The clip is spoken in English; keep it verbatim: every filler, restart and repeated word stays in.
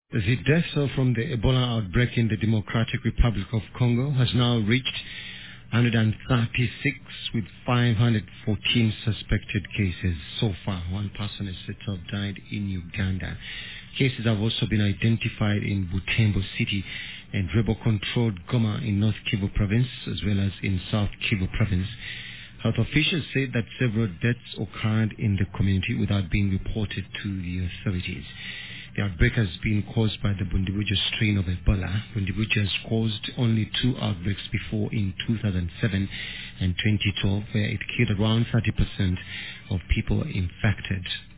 The death toll from the Ebola outbreak in the Democratic Republic of Congo has now reached one hundred thirty-six, with five hundred fourteen suspected cases so far. One person is said to have died in Uganda. Cases have also been identified in Butembo City and rebel-controlled Goma in North Kivu Province, as well as in South Kivu Province. Health officials said that several deaths occurred in the community without being reported to the authorities. The outbreak has been caused by the Bundibujo strain of Ebola. Bundibujo has caused only two outbreaks before in two thousand seven and twenty twelve, where it killed around thirty percent of people infected.